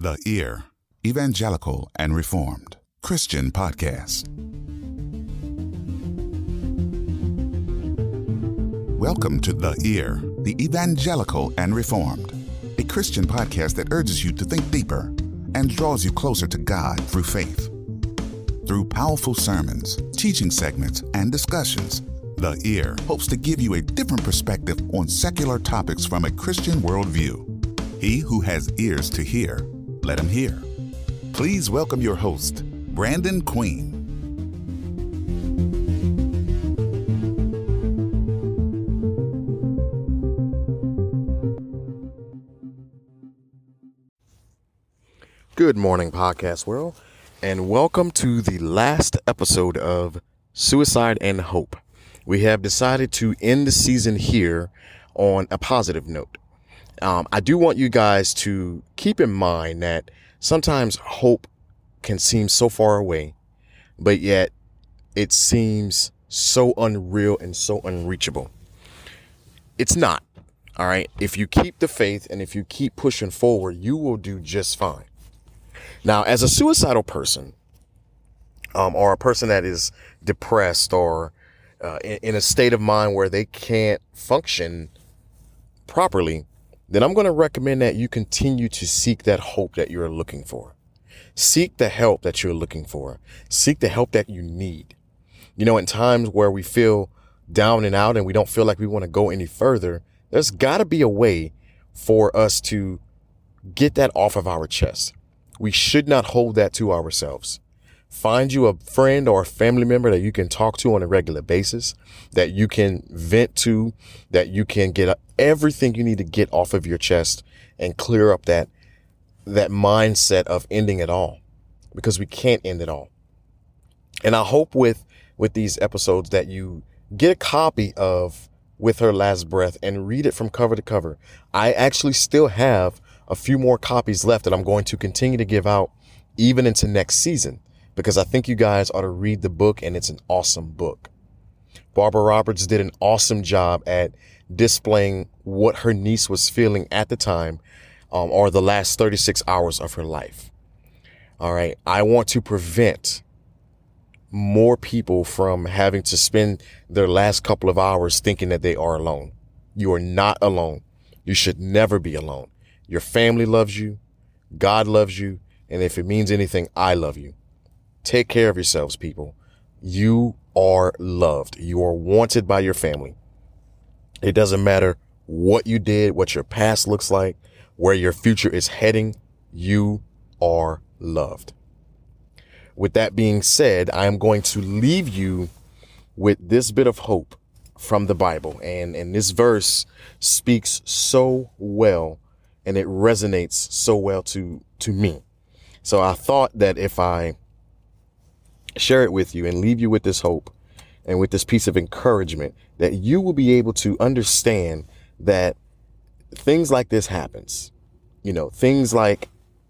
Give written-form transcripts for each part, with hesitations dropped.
The Ear, Evangelical and Reformed Christian Podcast. Welcome to The Ear, the Evangelical and Reformed, a Christian podcast that urges you to think deeper and draws you closer to God through faith. Through powerful sermons, teaching segments, and discussions, The Ear hopes to give you a different perspective on secular topics from a Christian worldview. He who has ears to hear, let him hear. Please welcome your host, Brandon Queen. Good morning, podcast world, and welcome to the last episode of Suicide and Hope. We have decided to end the season here on a positive note. I do want you guys to keep in mind that sometimes hope can seem so far away, but yet it seems so unreal and so unreachable. It's not, all right? If you keep the faith and if you keep pushing forward, you will do just fine. Now, as a suicidal person, or a person that is depressed or in a state of mind where they can't function properly, then I'm going to recommend that you continue to seek that hope that you're looking for. Seek the help that you're looking for. Seek the help that you need. You know, in times where we feel down and out and we don't feel like we want to go any further, there's got to be a way for us to get that off of our chest. We should not hold that to ourselves. Find you a friend or a family member that you can talk to on a regular basis, that you can vent to, that you can get everything you need to get off of your chest and clear up that mindset of ending it all, because we can't end it all. And I hope with these episodes that you get a copy of With Her Last Breath and read it from cover to cover. I actually still have a few more copies left that I'm going to continue to give out even into next season, because I think you guys ought to read the book, and it's an awesome book. Barbara Roberts did an awesome job at displaying what her niece was feeling at the time, or the last 36 hours of her life. All right. I want to prevent more people from having to spend their last couple of hours thinking that they are alone. You are not alone. You should never be alone. Your family loves you. God loves you. And if it means anything, I love you. Take care of yourselves, people. You are loved. You are wanted by your family. It doesn't matter what you did, what your past looks like, where your future is heading. You are loved. With that being said, I am going to leave you with this bit of hope from the Bible. And this verse speaks so well, and it resonates so well to me. So I thought that if I share it with you and leave you with this hope and with this piece of encouragement, that you will be able to understand that things like this happens. You know, things like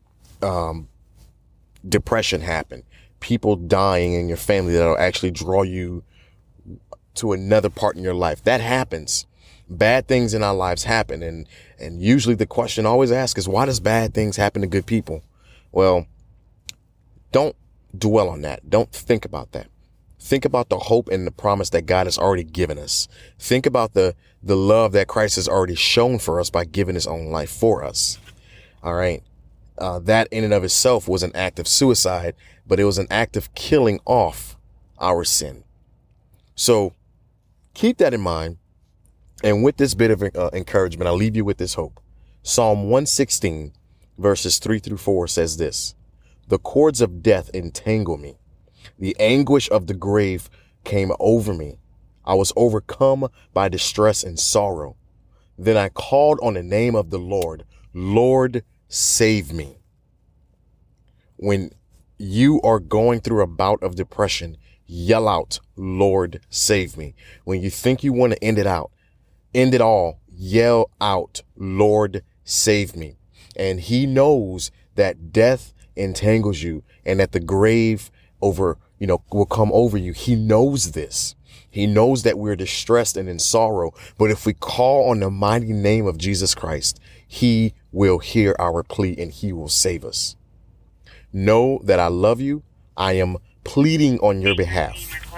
depression happen, people dying in your family that'll actually draw you to another part in your life. That happens. Bad things in our lives happen. And usually the question always asked is, why does bad things happen to good people? Well, don't dwell on that. Don't think about that. Think about the hope and the promise that God has already given us. Think about the love that Christ has already shown for us by giving his own life for us. All right. That in and of itself was an act of suicide, but it was an act of killing off our sin. So keep that in mind. And with this bit of encouragement, I'll leave you with this hope. Psalm 116 verses 3-4 says this: "The cords of death entangle me. The anguish of the grave came over me. I was overcome by distress and sorrow. Then I called on the name of the Lord. Lord, save me." When you are going through a bout of depression, yell out, "Lord, save me." When you think you want to end it all, yell out, "Lord, save me." And he knows that death entangles you and that the grave will come over you. He knows this. He knows that we're distressed and in sorrow. But if we call on the mighty name of Jesus Christ, He will hear our plea and he will save us. Know that I love you. I am pleading on your behalf.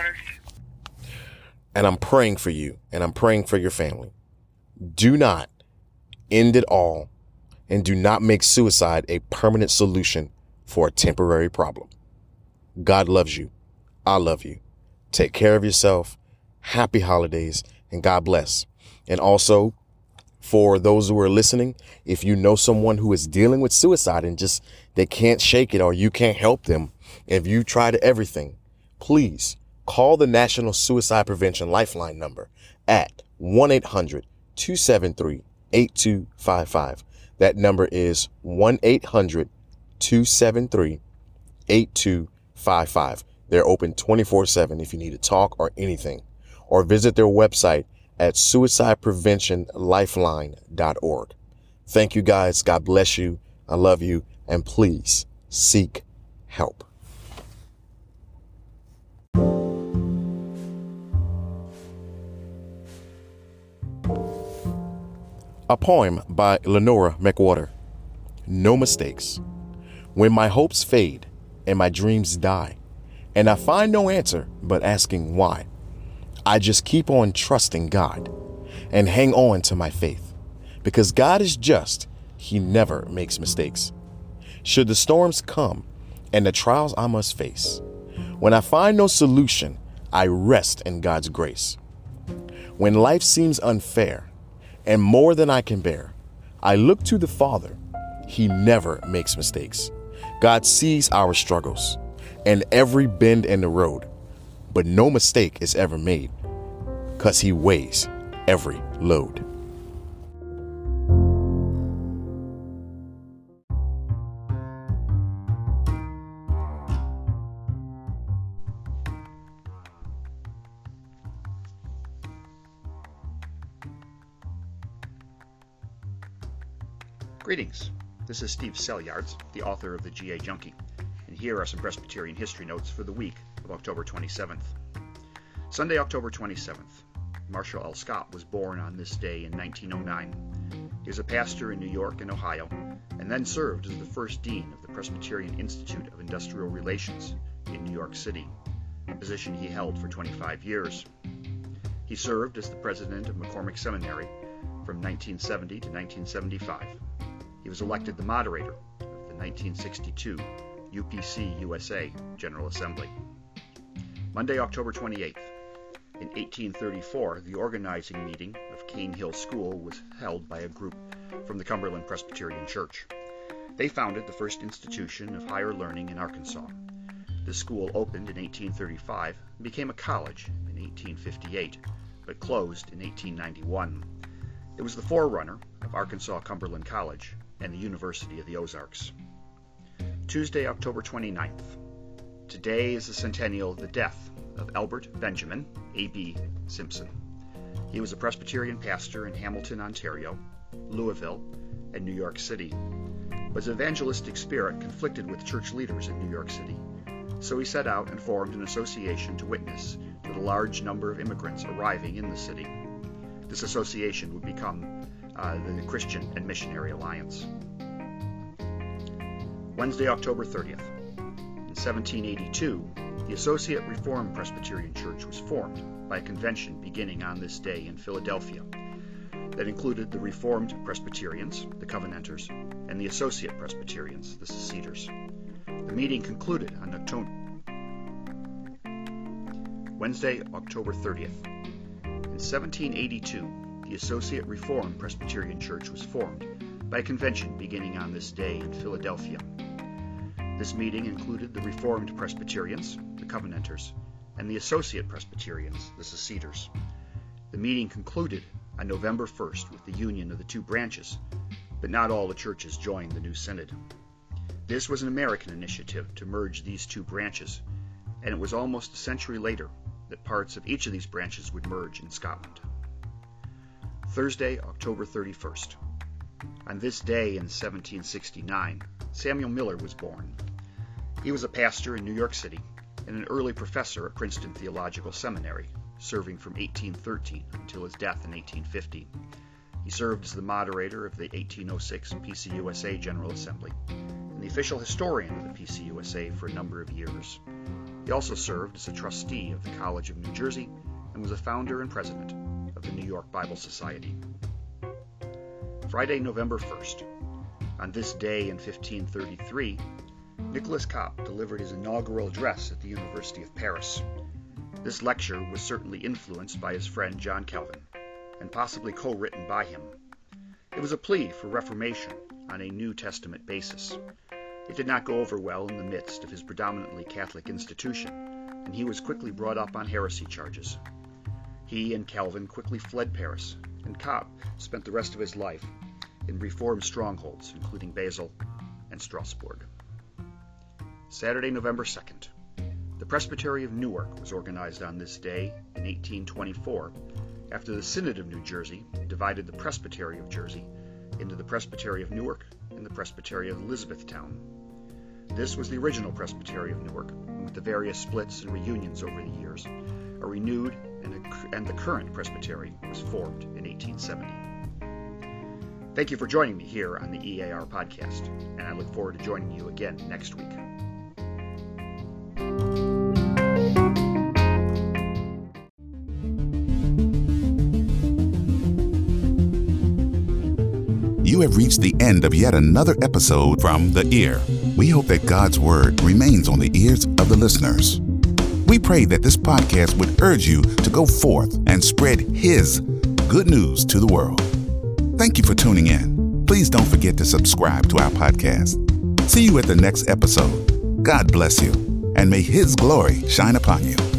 And I'm praying for you, and I'm praying for your family. Do not end it all, and do not make suicide a permanent solution for a temporary problem. God loves you. I love you. Take care of yourself. Happy holidays, and God bless. And also, for those who are listening, if you know someone who is dealing with suicide and just they can't shake it, or you can't help them, if you tried everything, please call the National Suicide Prevention Lifeline number at 1-800-273-8255. That number is 1-800-273-8255. They're open 24/7 if you need to talk or anything, or visit their website at suicidepreventionlifeline.org. Thank you guys. God bless you. I love you. And please seek help. A poem by Lenora McWhorter. No mistakes. When my hopes fade and my dreams die, and I find no answer but asking why, I just keep on trusting God and hang on to my faith, because God is just. He never makes mistakes. Should the storms come and the trials I must face, when I find no solution, I rest in God's grace. When life seems unfair and more than I can bear, I look to the Father. He never makes mistakes. God sees our struggles and every bend in the road, but no mistake is ever made, 'cause he weighs every load. Greetings, this is Steve Selyards, the author of the GA Junkie, and here are some Presbyterian history notes for the week of October 27th. Sunday, October 27th. Marshall L. Scott was born on this day in 1909. He was a pastor in New York and Ohio, and then served as the first dean of the Presbyterian Institute of Industrial Relations in New York City, a position he held for 25 years. He served as the president of McCormick Seminary from 1970 to 1975. He was elected the moderator of the 1962 UPC-USA General Assembly. Monday, October 28th. In 1834, the organizing meeting of Cane Hill School was held by a group from the Cumberland Presbyterian Church. They founded the first institution of higher learning in Arkansas. The school opened in 1835 and became a college in 1858, but closed in 1891. It was the forerunner of Arkansas Cumberland College and the University of the Ozarks. Tuesday, October 29th. Today is the centennial of the death of Albert Benjamin A.B. Simpson. He was a Presbyterian pastor in Hamilton, Ontario, Louisville, and New York City. But his evangelistic spirit conflicted with church leaders in New York City, so he set out and formed an association to witness to the large number of immigrants arriving in the city. This association would become the Christian and Missionary Alliance. Wednesday, October 30th. In 1782, the Associate Reformed Presbyterian Church was formed by a convention beginning on this day in Philadelphia that included the Reformed Presbyterians, the Covenanters, and the Associate Presbyterians, the Seceders. The meeting concluded on Wednesday, October 30th. In 1782, the Associate Reformed Presbyterian Church was formed by a convention beginning on this day in Philadelphia. This meeting included the Reformed Presbyterians, the Covenanters, and the Associate Presbyterians, the Seceders. The meeting concluded on November 1st with the union of the two branches, but not all the churches joined the new synod. This was an American initiative to merge these two branches, and it was almost a century later that parts of each of these branches would merge in Scotland. Thursday, October 31st. On this day in 1769, Samuel Miller was born. He was a pastor in New York City and an early professor at Princeton Theological Seminary, serving from 1813 until his death in 1850. He served as the moderator of the 1806 PCUSA General Assembly and the official historian of the PCUSA for a number of years. He also served as a trustee of the College of New Jersey and was a founder and president of the New York Bible Society. Friday, November 1st. On this day in 1533, Nicholas Cop delivered his inaugural address at the University of Paris. This lecture was certainly influenced by his friend John Calvin, and possibly co-written by him. It was a plea for reformation on a New Testament basis. It did not go over well in the midst of his predominantly Catholic institution, and he was quickly brought up on heresy charges. He and Calvin quickly fled Paris, and Cop spent the rest of his life in Reformed strongholds, including Basel and Strasbourg. Saturday, November 2nd. The Presbytery of Newark was organized on this day in 1824 after the Synod of New Jersey divided the Presbytery of Jersey into the Presbytery of Newark and the Presbytery of Elizabethtown. This was the original Presbytery of Newark, and with the various splits and reunions over the years, a renewed and the current Presbytery was formed in 1870. Thank you for joining me here on the EAR podcast, and I look forward to joining you again next week. You have reached the end of yet another episode from The Ear. We hope that God's Word remains on the ears of the listeners. We pray that this podcast would urge you to go forth and spread His good news to the world. Thank you for tuning in. Please don't forget to subscribe to our podcast. See you at the next episode. God bless you, and may His glory shine upon you.